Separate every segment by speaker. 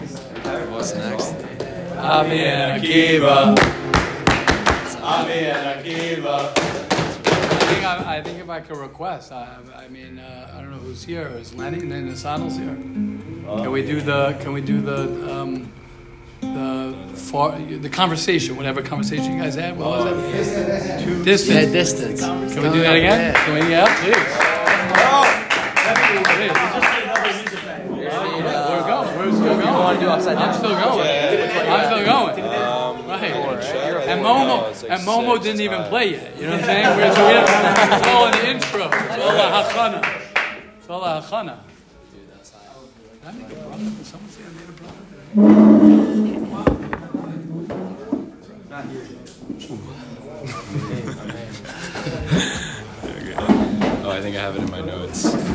Speaker 1: What's next?
Speaker 2: Ami and Akiva. Ami and Akiva. I think if I could request, I don't know who's here. Is Lenny and then Nisanel's here? Can we do the conversation, whatever conversation you guys had? What was it? Distance. Can we do that again? Can we? Yeah, please. We're still going. I'm still going. Right. And Momo didn't even play yet. You know what I'm saying? It's all in the intro. It's all a hachana. It's all a hachana. Did I make a brother? Did someone say I made a brother? Not here.
Speaker 1: Oh, I think I have it in my notes. Okay.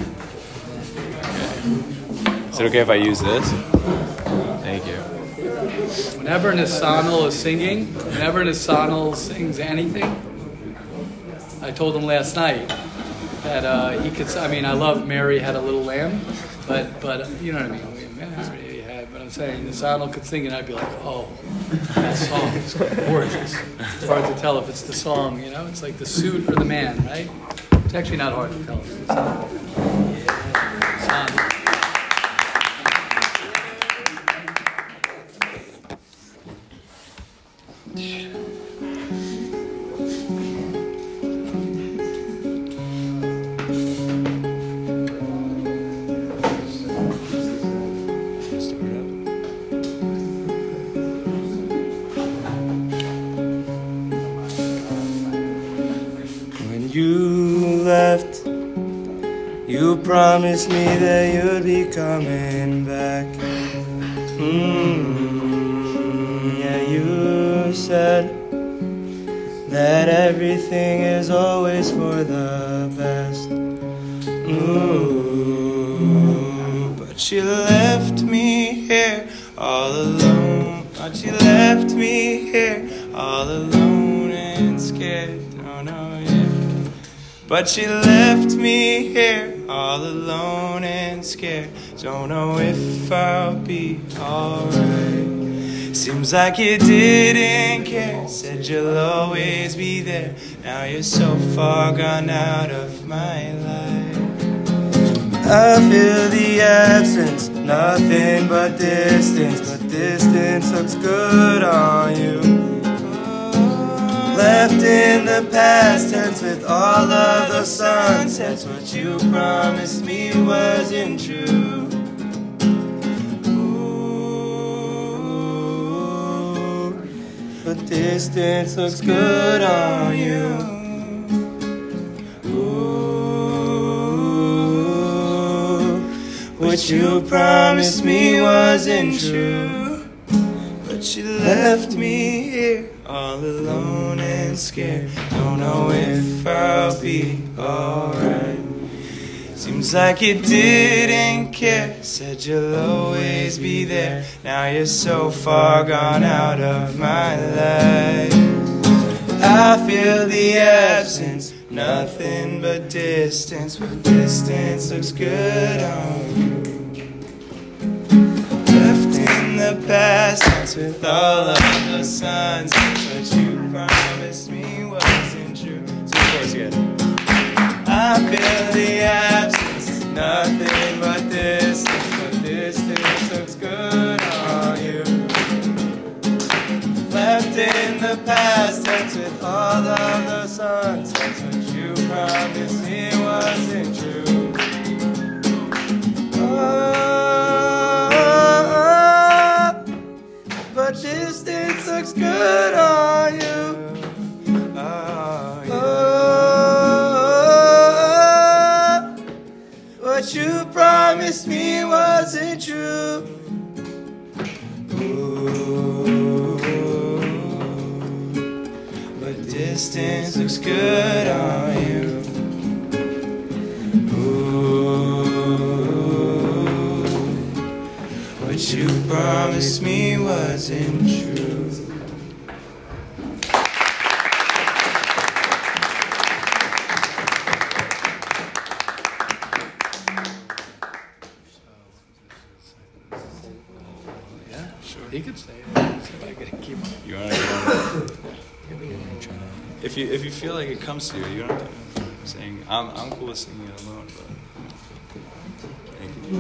Speaker 1: Is it okay if I use this? Thank you.
Speaker 2: Whenever Nisanel sings anything, I told him last night that he could. I mean, I love Mary Had a Little Lamb, but you know what I mean. Mary had, but I'm saying Nisanel could sing, and I'd be like, oh, that song is gorgeous. It's hard to tell if it's the song, you know. It's like the suit or the man, right? It's actually not hard to tell. It's Nisanel.
Speaker 3: You promised me that you'd be coming back. Yeah, you said that everything is always for the best. But you left me here all alone. But you left me here all alone and scared. Don't know if. But you left me here all alone and scared. Don't know if I'll be alright. Seems like you didn't care. Said you'll always be there. Now you're so far gone out of my life. I feel the absence, nothing but distance. But distance looks good on you. Left in the past tense with all of the sunsets. What you promised me wasn't true. Ooh, but distance looks good on you. Ooh, what you promised me wasn't true. But you left me here all alone and scared. Don't know if I'll be alright. Seems like you didn't care. Said you'll always be there. Now you're so far gone out of my life. I feel the absence, nothing but distance. But distance looks good on you. Left in the past tense with all of the suns. What you promised me wasn't true. So of course again. I feel the absence, nothing but distance. But distance looks good on you. Left in the past tense with all of the suns. That's what you promised me wasn't true. But distance looks good on you. What you promised me wasn't true. Ooh, but distance looks good on you. Ooh, what you promised me wasn't true.
Speaker 2: Yeah,
Speaker 3: Sure.
Speaker 2: he could stay. See if I could keep him.
Speaker 3: You want to? If you feel like it comes to you, you don't have to sing. I'm cool with singing it alone, but thank you.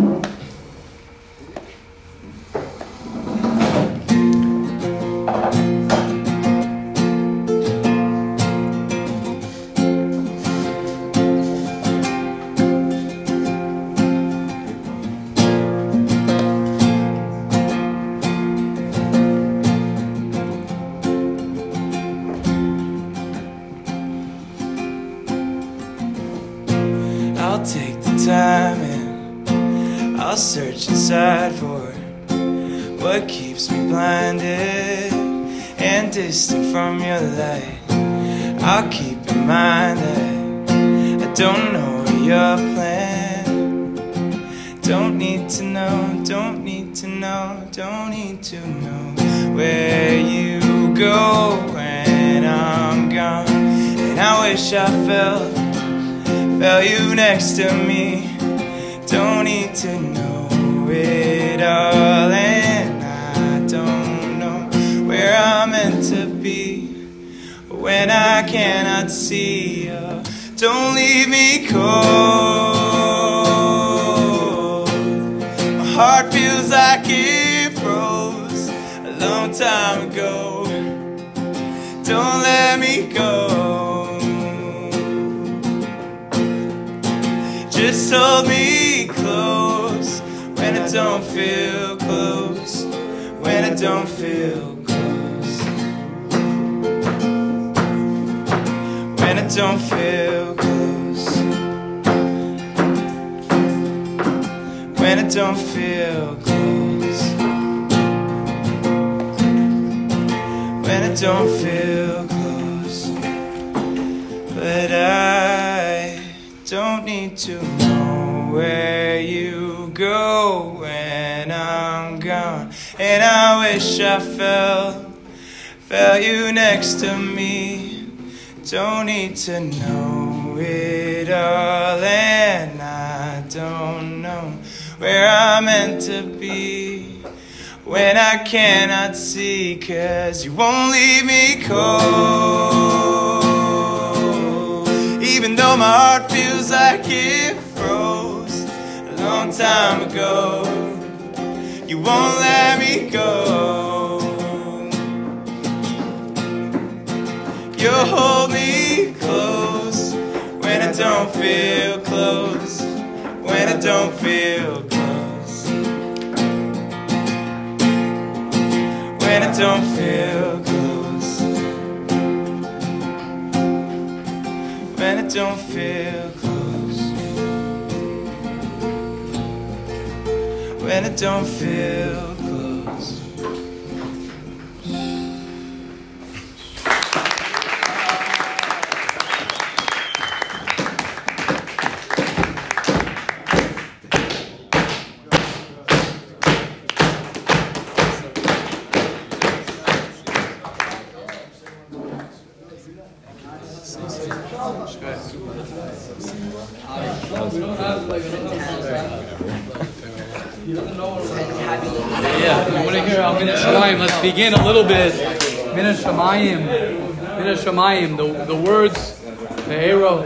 Speaker 3: I'll take the time and I'll search inside for what keeps me blinded and distant from your light. I'll keep in mind that I don't know your plan. Don't need to know, don't need to know, don't need to know where you go when I'm gone. And I wish I felt you next to me. Don't need to know it all, and I don't know where I'm meant to be when I cannot see you. Don't leave me cold. My heart feels like it froze a long time ago. Don't let me go. Just hold me close when I don't feel close, when I don't feel close, when I don't feel close, when I don't feel close, when I don't feel close. But I don't need to know where you go when I'm gone. And I wish I felt you next to me. Don't need to know it all, and I don't know where I'm meant to be when I cannot see, 'cause you won't leave me cold. Even though my heart feels like it froze a long time ago, you won't let me go. You hold me close when I don't feel close, when I don't feel close, when I don't feel close, when I don't feel close, when I don't feel close.
Speaker 2: Yeah, you want to hear Minna Shemayim? Let's begin a little bit. Minna Shemayim, the words, Pe'ero.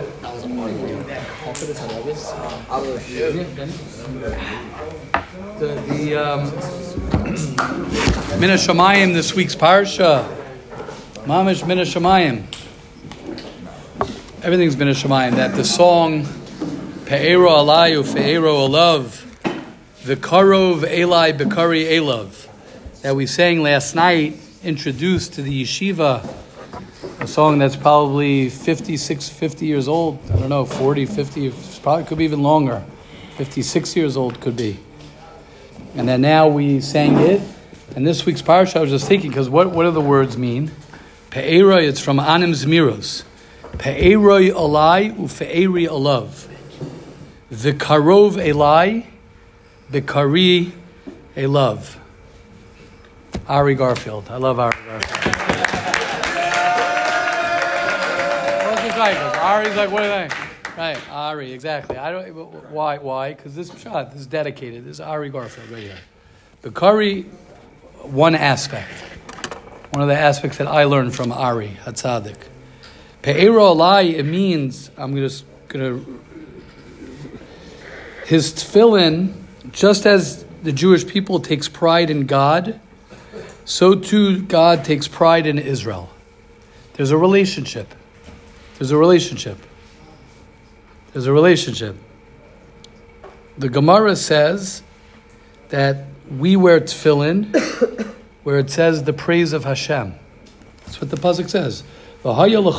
Speaker 2: Minna Shemayim, this week's parsha. Mamish Minna Shemayim. Everything's Minna Shemayim. That the song Pe'ero Alayu, Pe'ero Alav, V'karov Elai B'kari Elav, that we sang last night, introduced to the yeshiva, a song that's probably 50 years old. I don't know, 40, 50, probably could be even longer. 56 years old could be. And then now we sang it. And this week's parsha, I was just thinking, because what do the words mean? Pe'eroi, it's from Anim Zmiros. Pe'eroi Alai u'Pe'eri Alav. V'karov Elai B'kari Elav. Ari Garfield. I love Ari Garfield. What's his title? Ari's like, what do they? Right, Ari, exactly. I don't. Why? Because this shot, this is dedicated. This is Ari Garfield right here. B'kari one aspect. One of the aspects that I learned from Ari Hatzadik. Pe'ero alai, it means, I'm just going to, his tefillin, just as the Jewish people takes pride in God, so too God takes pride in Israel. There's a relationship. There's a relationship. There's a relationship. The Gemara says that we wear tefillin where it says the praise of Hashem. That's what the pasuk says. What is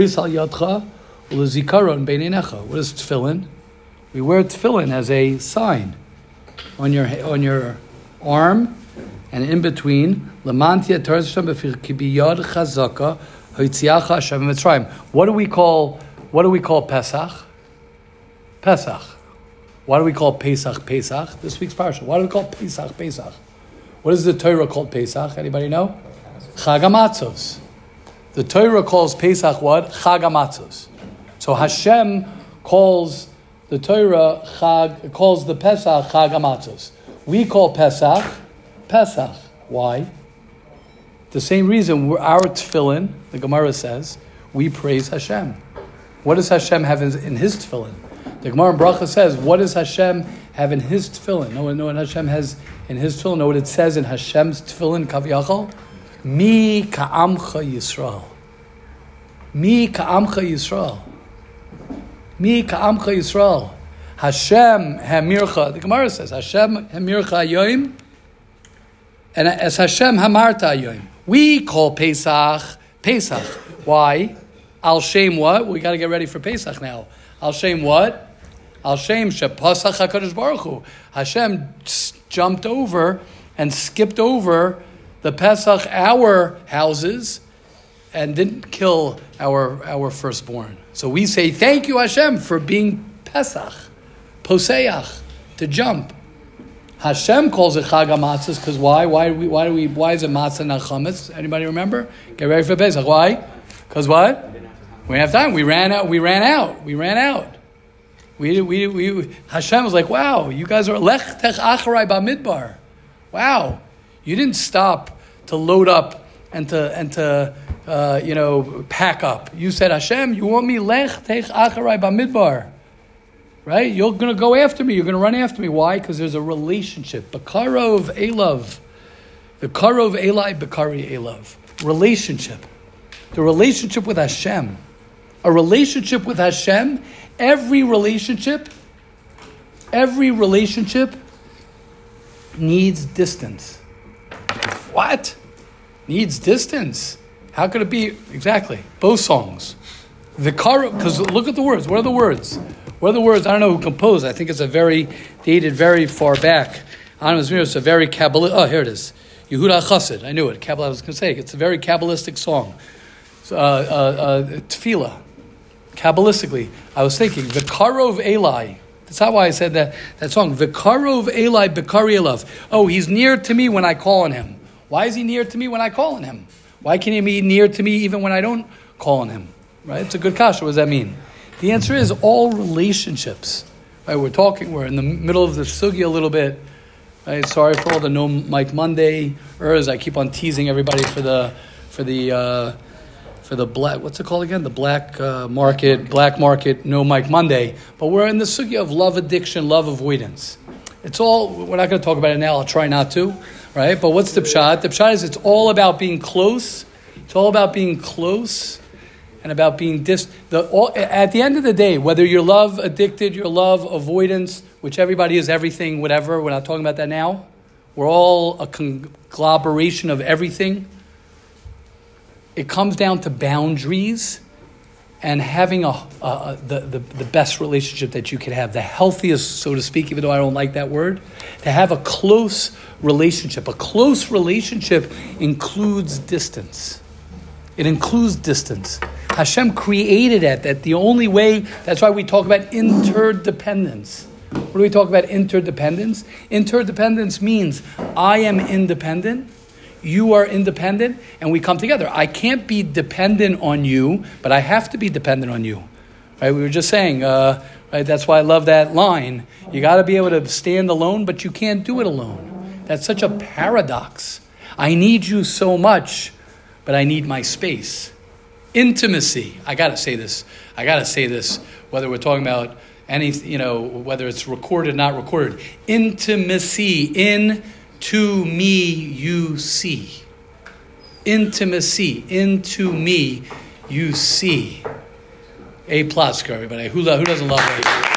Speaker 2: tefillin? We wear tefillin as a sign on your arm and in between. What do we call Pesach? Pesach. Why do we call Pesach Pesach? This week's parsha. Why do we call Pesach Pesach? What is the Torah called Pesach? Anybody know? Chag HaMatzos. The Torah calls Pesach what? Chag HaMatzos. So Hashem calls the Torah calls the Pesach Chag HaMatzos. We call Pesach Pesach. Why? The same reason our tefillin, the Gemara says, we praise Hashem. What does Hashem have in his tefillin? The Gemara in Bracha says, what does Hashem have in his tefillin? Know what Hashem has in his tefillin? Know what it says in Hashem's tefillin, Kaviyachal? Mi ka'amcha Yisrael. Mi ka'amcha Yisrael. Mi ka'amcha Yisrael. Hashem hamircha. The Gemara says, Hashem hamircha yoim. And as Hashem hamarta yoim. We call Pesach Pesach. Why? Al Shem what? We got to get ready for Pesach now. Al Shem what? Al Shem shepasach HaKadosh Baruch Hu. Hashem jumped over and skipped over the Pesach, our houses, and didn't kill our firstborn. So we say, thank you Hashem for being Pesach, Poseach, to jump. Hashem calls it Chag HaMatzos because why? Why is it matzah not chametz? Anybody remember? Get ready for Pesach. Why? Because what? We didn't have time. We ran out. Hashem was like, wow, you guys are lech tech acharai bamidbar. Wow, you didn't stop to load up and to pack up. You said, Hashem, you want me lech tech acharai bamidbar. Right? You're going to go after me. You're going to run after me. Why? Because there's a relationship. Bekarov Elav. Bekarov Elai Bekari Elav. Relationship. The relationship with Hashem. A relationship with Hashem. Every relationship needs distance. What? Needs distance. How could it be? Exactly. Both songs. Because look at the words. What are the words? What are the words? I don't know who composed. I think it's dated very far back. I don't know, it's a very Kabbalistic. Oh, here it is. Yehuda Chassid. I knew it. Kabbalah, I was going to say. It's a very Kabbalistic song. Tefillah. Kabbalistically. I was thinking, V'karov Eli. That's not why I said that song. V'karov Eli B'kari Elav. Oh, he's near to me when I call on him. Why is he near to me when I call on him? Why can he be near to me even when I don't call on him? Right? It's a good kasha. What does that mean? The answer is all relationships. Right? We're in the middle of the sugya a little bit. Right? Sorry for all the No Mike Monday I keep on teasing everybody for the black. What's it called again? The black market No Mike Monday. But we're in the sugya of love addiction, love avoidance. It's all. We're not going to talk about it now. I'll try not to. Right? But what's the pshat? The pshat is it's all about being close. It's all about being close. And about being at the end of the day, whether you're love addicted, you're love avoidance, which everybody is everything, whatever. We're not talking about that now. We're all a conglomeration of everything. It comes down to boundaries and having the best relationship that you can have, the healthiest, so to speak, even though I don't like that word, to have a close relationship. A close relationship includes distance. It includes distance. Hashem created it. That the only way, that's why we talk about interdependence. What do we talk about interdependence? Interdependence means I am independent, you are independent, and we come together. I can't be dependent on you, but I have to be dependent on you. Right? We were just saying, right? That's why I love that line. You got to be able to stand alone, but you can't do it alone. That's such a paradox. I need you so much, but I need my space. Intimacy. I gotta say this, whether we're talking about any, whether it's recorded, not recorded. Intimacy. Into me you see. Intimacy. Into me you see. A plus for everybody. Who doesn't love A?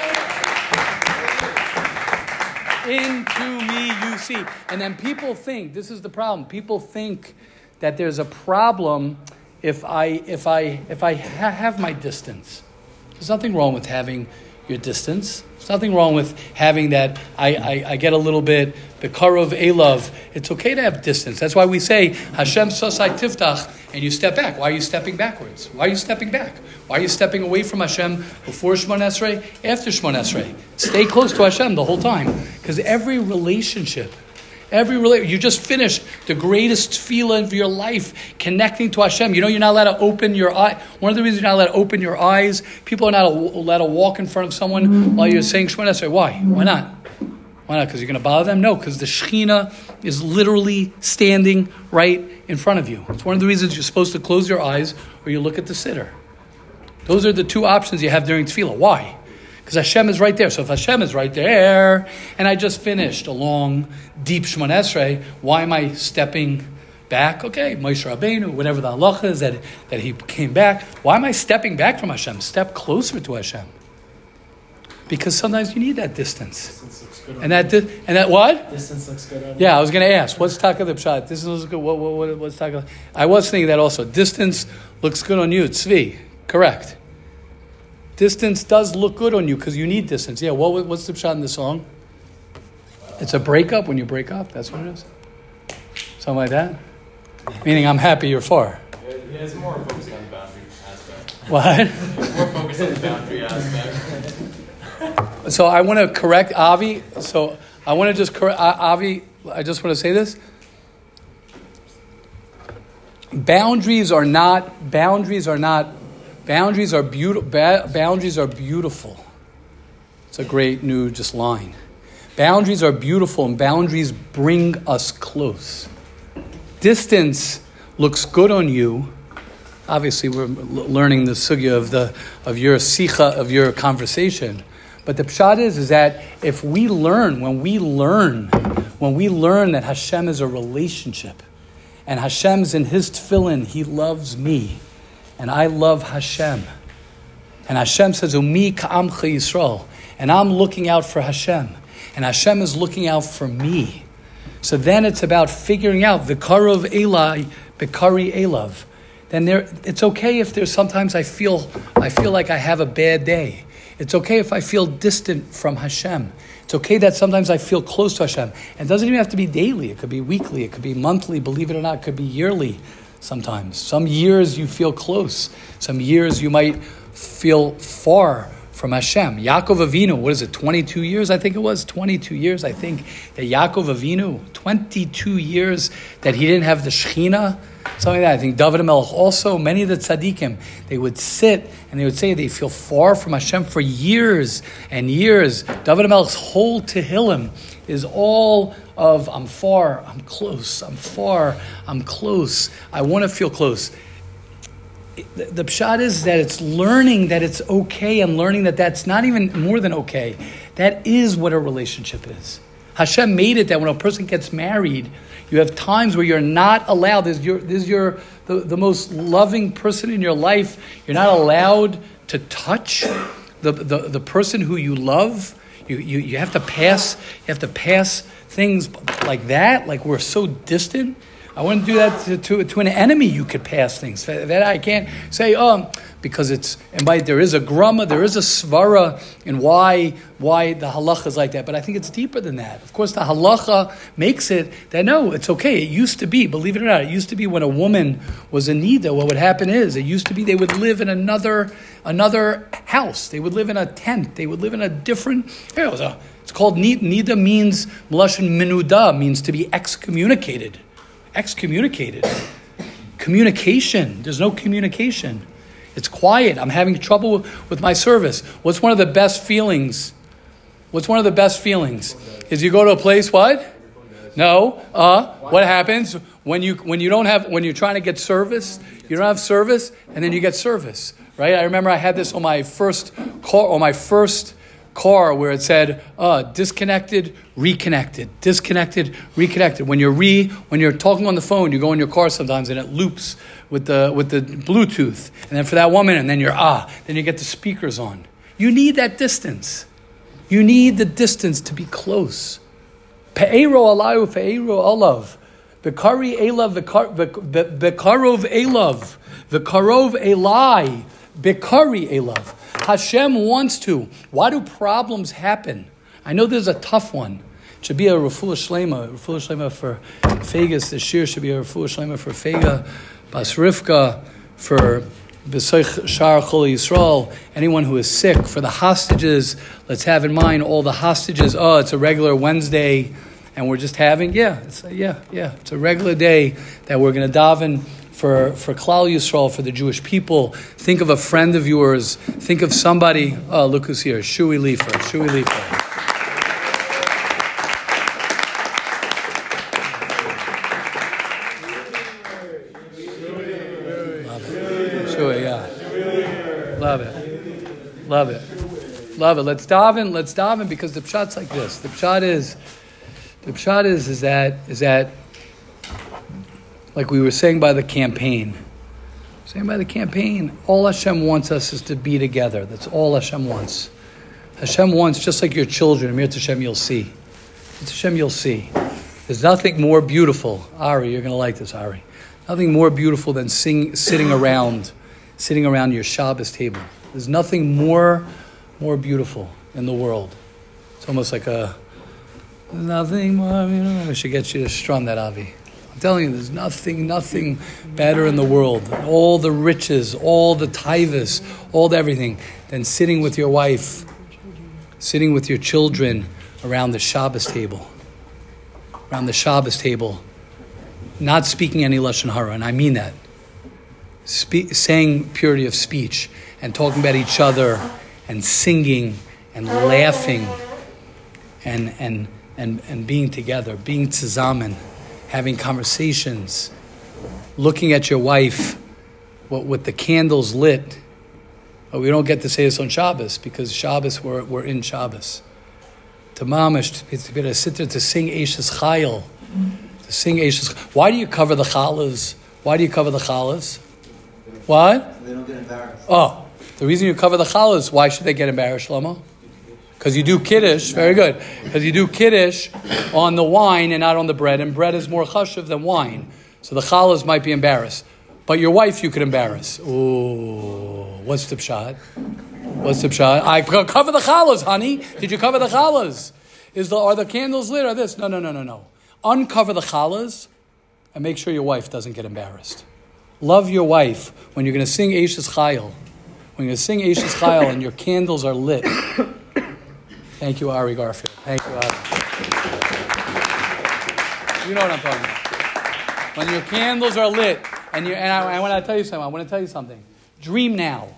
Speaker 2: Into me you see. And then people think, this is the problem. People think that there's a problem if I have my distance. There's nothing wrong with having your distance. There's nothing wrong with having that. I get a little bit bekarov elav. It's okay to have distance. That's why we say Hashem sasai tiftach, and you step back. Why are you stepping backwards? Why are you stepping back? Why are you stepping away from Hashem before Shemon Esrei, after Shemon Esrei? Stay close to Hashem the whole time, because every relationship, you just finished the greatest tefillah of your life, connecting to Hashem. You know you're not allowed to open your eye. One of the reasons you're not allowed to open your eyes, people are not allowed to walk in front of someone while you're saying Shemon Esrei. Why? Why not? Why not? Because you're going to bother them? No, because the Shekhinah is literally standing right in front of you. It's one of the reasons you're supposed to close your eyes or you look at the sitter. Those are the two options you have during tefillah. Why? Because Hashem is right there. So if Hashem is right there, and I just finished a long, deep Shemon Esrei, why am I stepping back? Okay, Moshe Rabbeinu, whatever the halacha is that he came back. Why am I stepping back from Hashem? Step closer to Hashem. Because sometimes you need that distance. And that what?
Speaker 4: Distance looks good on you.
Speaker 2: Yeah, I was going to ask, what's taka the pshat? Distance looks good. What's taka? I was thinking that also. Distance looks good on you. Tzvi, correct. Distance does look good on you because you need distance. Yeah, what's the pshat in the song? It's a breakup when you break up. That's what it is. Something like that. Meaning, I'm happy you're far.
Speaker 1: Yeah, it's more focused on the boundary aspect.
Speaker 2: What?
Speaker 1: It's more focused on the boundary aspect.
Speaker 2: So I want to correct Avi. So I want to just correct Avi. I just want to say this. Boundaries are beautiful. It's a great new just line. Boundaries are beautiful, and boundaries bring us close. Distance looks good on you. Obviously, we're learning the sugya of your sicha, of your conversation. But the pshat is that if we learn, when we learn that Hashem is a relationship, and Hashem's in His tefillin, He loves me, and I love Hashem, and Hashem says, "Umi ka'amcha Yisrael," and I'm looking out for Hashem, and Hashem is looking out for me. So then it's about figuring out v'karov elai, v'kari elav. Then it's okay if there's sometimes I feel like I have a bad day. It's okay if I feel distant from Hashem. It's okay that sometimes I feel close to Hashem. And it doesn't even have to be daily. It could be weekly. It could be monthly. Believe it or not, it could be yearly sometimes. Some years you feel close. Some years you might feel far from Hashem. Yaakov Avinu, what is it, 22 years? I think it was 22 years. I think that Yaakov Avinu, 22 years that he didn't have the Shekhinah. Something like that. I think David HaMelech also, many of the tzaddikim, they would sit and they would say they feel far from Hashem for years and years. David HaMelech's whole Tehillim is all of I'm far, I'm close, I'm far, I'm close. I want to feel close. The pshat is that it's learning that it's okay and learning that that's not even more than okay. That is what a relationship is. Hashem made it that when a person gets married, you have times where you're not allowed. The most loving person in your life. You're not allowed to touch the person who you love. You have to pass. You have to pass things like that. Like we're so distant. I wouldn't do that to an enemy. You could pass things that I can't say. Because there is a grama, there is a svara in why the halacha is like that. But I think it's deeper than that. Of course, the halacha makes it that no, it's okay. It used to be, believe it or not, it used to be when a woman was a nida. What would happen is it used to be they would live in another house. They would live in a tent. They would live in a different. It's called nida. Nida means melashon menuda, means to be excommunicated. Excommunicated. Communication. There's no communication. It's quiet. I'm having trouble with my service. What's one of the best feelings? Is you go to a place, what? No. What happens when you're trying to get service? You don't have service, and then you get service, right? I remember I had this on my first car where it said disconnected, reconnected, disconnected, reconnected. When you're talking on the phone, you go in your car sometimes and it loops with the Bluetooth, and then for that 1 minute, and then then you get the speakers on. You need that distance. You need the distance to be close. Pe'ero alayu, pe'ero alav. Bekari elav, bekarov elav. Bekarov elai. Bekari elav. Hashem wants to. Why do problems happen? I know there's a tough one. It should be a refuah shlema for Fegas. The shir should be a refuah shlema for Fega, Bas Rivka, for B'soich Shar Chol Yisrael, anyone who is sick, for the hostages. Let's have in mind all the hostages. It's a regular Wednesday, and we're just having, it's a regular day that we're going to daven for Klal Yisrael, for the Jewish people. Think of a friend of yours. Think of somebody. Look who's here, Shui Leifer. Love it. Let's daven because the pshat's like this. The pshat is that like we were saying by the campaign. All Hashem wants us is to be together. That's all Hashem wants. Hashem wants, just like your children, Amir Hashem, you'll see. There's nothing more beautiful. Ari, you're going to like this, Ari. Nothing more beautiful than sitting around your Shabbos table. There's nothing more beautiful in the world. It's almost like nothing more. I should get you to strum that, Avi. I'm telling you, there's nothing better in the world. All the riches, all the taivas, all the everything, than sitting with your wife, sitting with your children around the Shabbos table. Not speaking any Lashon Hara, and I mean that. Saying purity of speech and talking about each other and singing and laughing and being together, being tzazamen, having conversations, looking at your wife with the candles lit. But we don't get to say this on Shabbos because Shabbos we're in Shabbos. To mamish, to sit there to sing Eishes Chayil, Why do you cover the challahs? What?
Speaker 4: They don't get embarrassed.
Speaker 2: The reason you cover the challahs, why should they get embarrassed, Shlomo? Because you do kiddush, very good. Because you do kiddush on the wine and not on the bread, and bread is more chashuv than wine. So the challahs might be embarrassed. But your wife you could embarrass. Ooh, what's the pshat? I cover the challahs, honey. Did you cover the challahs? Are the candles lit or this? No. Uncover the challahs and make sure your wife doesn't get embarrassed. Love your wife when you're going to sing Eishes Chayil. When you're going to sing Eishes Chayil and your candles are lit. Thank you, Ari Garfield. Thank you, Ari. You know what I'm talking about. When your candles are lit, I want to tell you something. Dream now.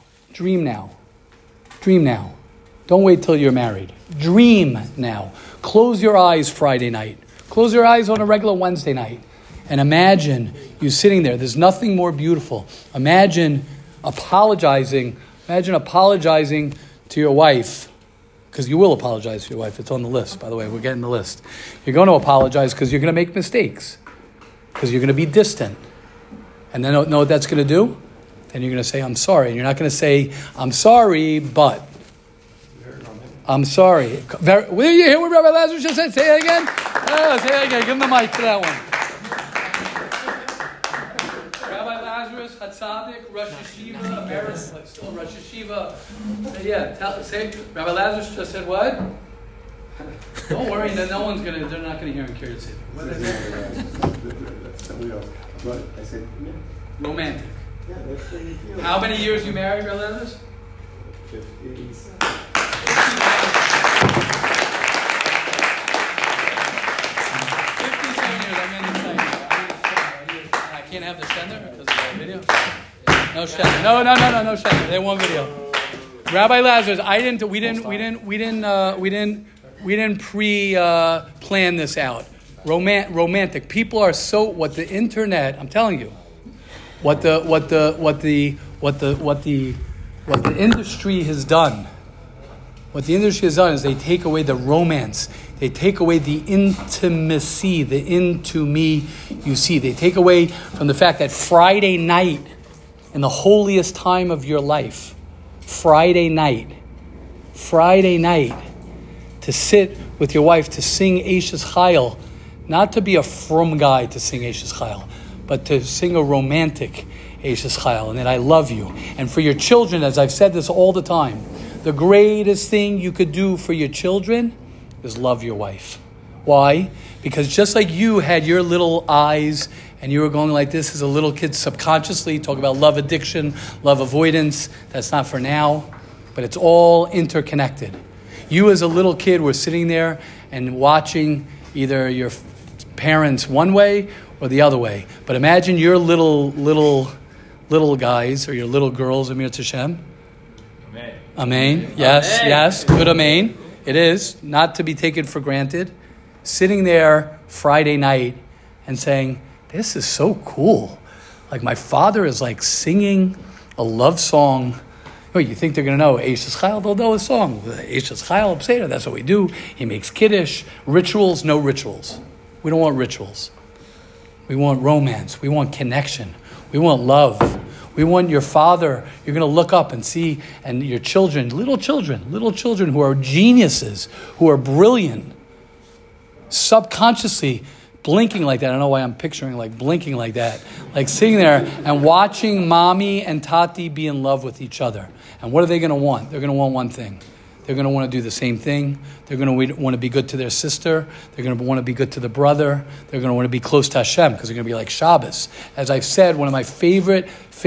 Speaker 2: Don't wait till you're married. Dream now. Close your eyes Friday night. Close your eyes on a regular Wednesday night. And imagine you sitting there. There's nothing more beautiful. Imagine apologizing to your wife. Because you will apologize to your wife. It's on the list, by the way. We're getting the list. You're going to apologize because you're going to make mistakes. Because you're going to be distant. And then know what that's going to do? Then you're going to say, I'm sorry. And you're not going to say, I'm sorry, but. I'm sorry. Will you hear what Rabbi Lazarus just said? Say it again. Say it again. Give him the mic for that one. Rabbi Lazarus, Hatzadik, Rosh Yeshiva, Emeritus, still Rosh Yeshiva. Say, Rabbi Lazarus just said what? Don't worry, then they're not going to hear him carry it. What did I say?
Speaker 4: I said,
Speaker 2: romantic.
Speaker 4: Yeah, that's what you feel.
Speaker 2: How many years you married, Rabbi Lazarus?
Speaker 4: 50.
Speaker 2: 57 years, I can't have the shender because of the video. No shender. No shender. They want video. Rabbi Lazarus, we didn't pre-plan this out. Romantic. People are so, what the internet, I'm telling you, what the industry has done. What the industry has done is they take away the romance. They take away the intimacy, the into me you see. They take away from the fact that Friday night, in the holiest time of your life, Friday night, to sit with your wife, to sing Eishes Chayil, not to be a frum guy to sing Eishes Chayil, but to sing a romantic Eishes Chayil, and that I love you. And for your children, as I've said this all the time, the greatest thing you could do for your children is love your wife. Why? Because just like you had your little eyes and you were going like this as a little kid subconsciously, talk about love addiction, love avoidance, that's not for now, but it's all interconnected. You as a little kid were sitting there and watching either your parents one way or the other way. But imagine your little guys or your little girls, Amir Tashem. Amen. Yes, amen. Yes. Good amen. It is not to be taken for granted. Sitting there Friday night and saying, this is so cool. Like my father is like singing a love song. Oh, you think they're going to know Eishes Chayil? They'll know a song. Eishes Chayil, Pseder, that's what we do. He makes Kiddush. Rituals, no rituals. We don't want rituals. We want romance. We want connection. We want love. We want your father, you're going to look up and see, and your children, little children who are geniuses, who are brilliant, subconsciously blinking like that. I don't know why I'm picturing like blinking like that. Like sitting there and watching mommy and tati be in love with each other. And what are they going to want? They're going to want one thing. They're going to want to do the same thing. They're going to want to be good to their sister. They're going to want to be good to the brother. They're going to want to be close to Hashem because they're going to be like Shabbos. As I've said, one of my favorite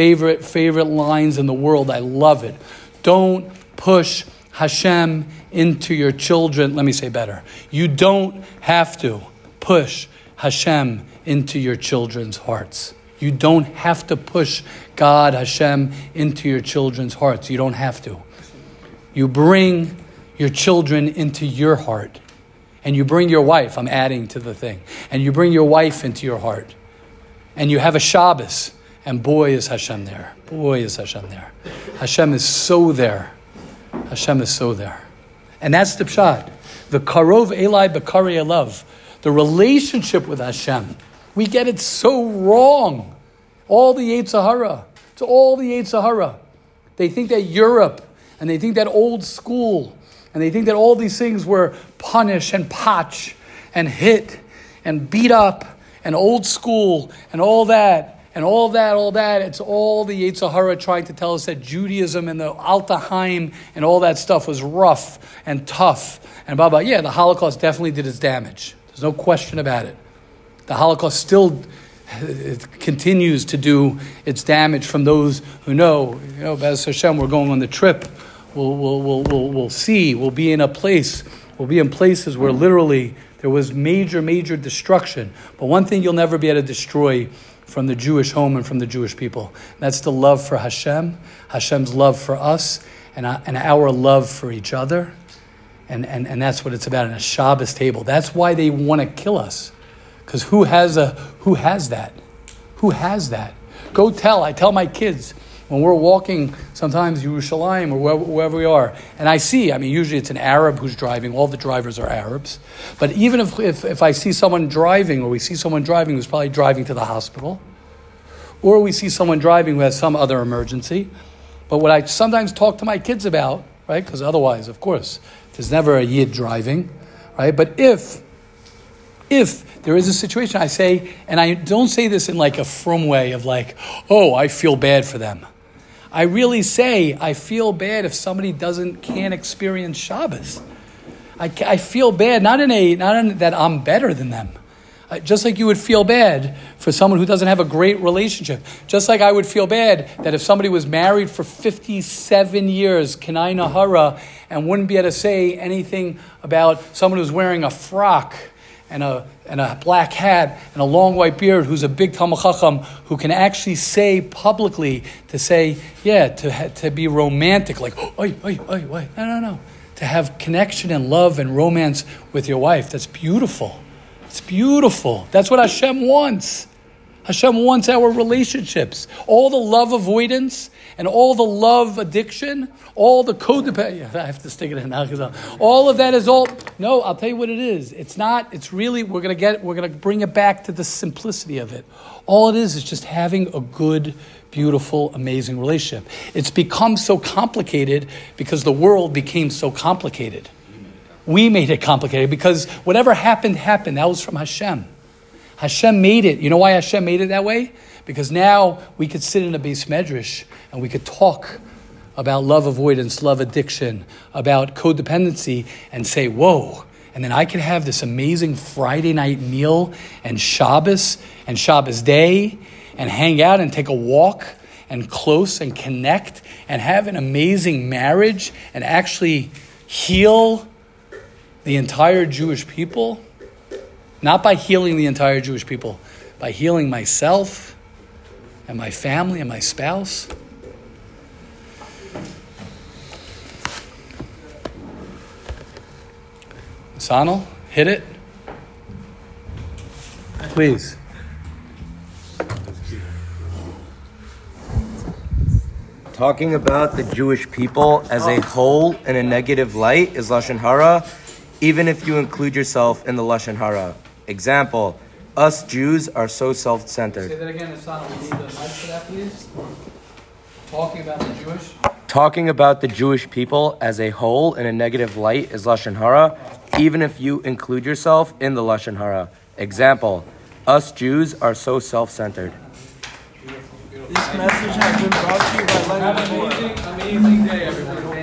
Speaker 2: lines in the world. I love it. Don't push Hashem into your children. Let me say better. You don't have to push Hashem into your children's hearts. You don't have to push God, Hashem, into your children's hearts. You don't have to. You bring your children into your heart. And you bring your wife, I'm adding to the thing. And you bring your wife into your heart. And you have a Shabbos. And boy, is Hashem there. Boy, is Hashem there. Hashem is so there. Hashem is so there. And that's the pshat. The karov elai b'karei elav. The relationship with Hashem. We get it so wrong. All the Yetzer Hara. It's all the Yetzer Hara. They think that Europe, and they think that old school, and they think that all these things were punish and potch and hit and beat up and old school and all that. And all that, it's all the Yetzer Hara trying to tell us that Judaism and the Alta Haim and all that stuff was rough and tough. And blah, blah. Yeah, the Holocaust definitely did its damage. There's no question about it. The Holocaust still continues to do its damage from those who know. You know, B'ez Hashem, we're going on the trip. We'll see. We'll be in a place. We'll be in places where literally there was major destruction. But one thing you'll never be able to destroy from the Jewish home and from the Jewish people. And that's the love for Hashem, Hashem's love for us, and our love for each other. And that's what it's about in a Shabbos table. That's why they want to kill us. Because who has that? Who has that? Go tell. I tell my kids when we're walking sometimes Yerushalayim or wherever we are, and I see, usually it's an Arab who's driving. All the drivers are Arabs. But even if I see someone driving, or we see someone driving who's probably driving to the hospital, or we see someone driving who has some other emergency, but what I sometimes talk to my kids about, right, because otherwise, of course, there's never a Yid driving, right, but if there is a situation, I say, and I don't say this in like a frum way of like, oh, I feel bad for them. I really say I feel bad if somebody can't experience Shabbos. I feel bad, not in that I'm better than them. Just like you would feel bad for someone who doesn't have a great relationship. Just like I would feel bad that if somebody was married for 57 years, Kenai Nahara, and wouldn't be able to say anything about someone who's wearing a frock and a black hat and a long white beard who's a big Talmid Chacham who can actually say publicly to be romantic, like, oi. No. To have connection and love and romance with your wife. That's beautiful. It's beautiful. That's what Hashem wants. Hashem wants our relationships. All the love avoidance and all the love addiction, all the codependence. Yeah, I have to stick it in now because all of that is all. No, I'll tell you what it is. It's not. It's really. We're gonna bring it back to the simplicity of it. All it is just having a good, beautiful, amazing relationship. It's become so complicated because the world became so complicated. We made it complicated because whatever happened. That was from Hashem. Hashem made it. You know why Hashem made it that way? Because now we could sit in a beis medrash and we could talk about love avoidance, love addiction, about codependency, and say, whoa. And then I could have this amazing Friday night meal and Shabbos day and hang out and take a walk and close and connect and have an amazing marriage and actually heal the entire Jewish people. Not by healing the entire Jewish people, by healing myself and my family and my spouse. Sanal, hit it. Please.
Speaker 5: Talking about the Jewish people as a whole in a negative light is Lashon Hara, even if you include yourself in the Lashon Hara. Example, us Jews are so self-centered.
Speaker 2: Say that again, Sanal. We need the mic for that, please.
Speaker 5: Talking about the Jewish people as a whole in a negative light is Lashon Hara, even if you include yourself in the Lashon Hara. Example, us Jews are so self-centered.
Speaker 4: This message has been brought to you by Leonard Moore.
Speaker 2: Have an amazing day, everyone.